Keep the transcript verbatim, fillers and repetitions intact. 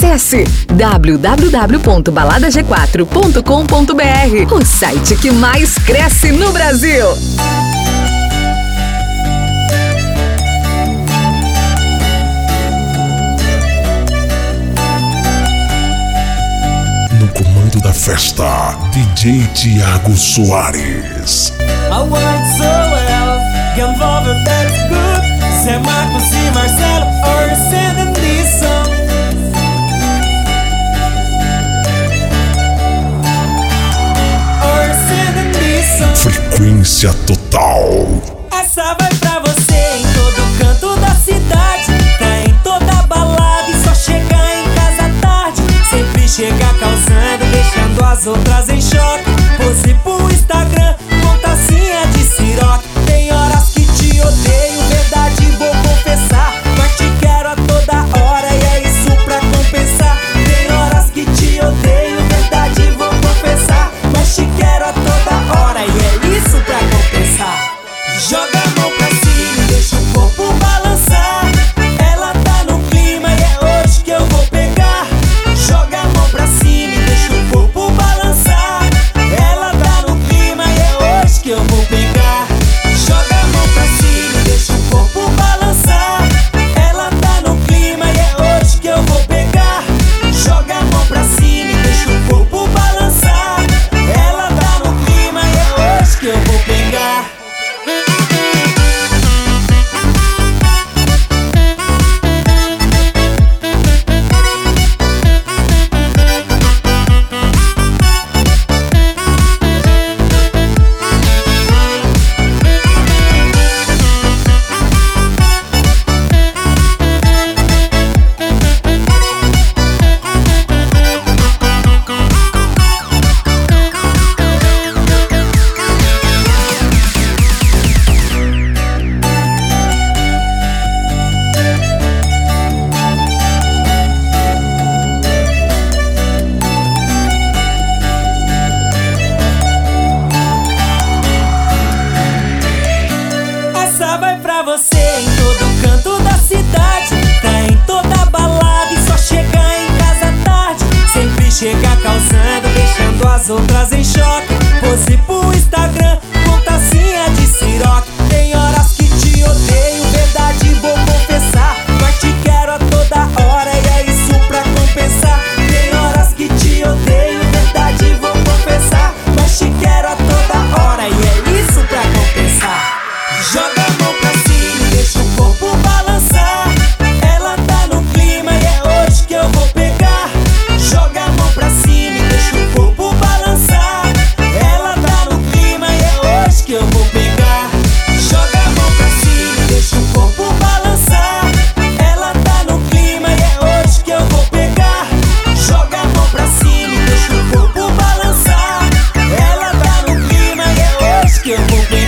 Acesse w w w ponto balada g quatro ponto com ponto b r, o site que mais cresce no Brasil. No comando da festa, D J Tiago Soares. I work so well, get involved, that's good. Zé Marcos e Marcelo are sending this song. Are sending this song. Frequência total. Essa vai pra você em todo canto da cidade. Tá em toda balada e só chegar em casa tarde. Sempre chega causando, deixando as outras em choque. Pose pro Instagram, com tacinha de siroque. Tem horas que te odeio, verdade vou confessar. Mas te quero a toda hora e é isso pra compensar. Tem horas que te odeio, verdade vou confessar. Mas te quero a toda hora e é isso pra compensar. Joga a mão pra cima e deixa o corpo balançar. Ela tá no clima e é hoje que eu vou pegar. Joga a mão pra cima e deixa o corpo balançar. Ela tá no clima e é hoje que eu vou pegar. Joga a mão pra cima e deixa o corpo balançar. Ela tá no clima e é hoje que eu vou pegar. Joga a mão pra cima e deixa o corpo balançar. Ela tá no clima e é hoje que eu vou pegar. Essa vai pra você em todo canto da cidade. Tá em toda balada e só chegar em casa tarde. Sempre chega causando, deixando as outras em choque. Pose pro Instagram, com tacinha de siroque. Tem horas que te odeio, verdade vou confessar. Mas te quero a toda hora e é isso pra compensar. Tem horas que te odeio, verdade vou confessar. Mas te quero a toda hora e é isso pra compensar. Joga a mão pra cima e deixa o corpo balançar. Ela tá no clima e é hoje que eu vou pegar. Joga a mão pra cima e deixa o corpo balançar. Ela tá no clima e é hoje que eu vou pegar. Joga a mão pra cima e deixa o corpo balançar. Ela tá no clima e é hoje que eu vou pegar. Joga a mão pra cima e deixa o corpo balançar. Ela tá no clima e é hoje que eu vou pegar.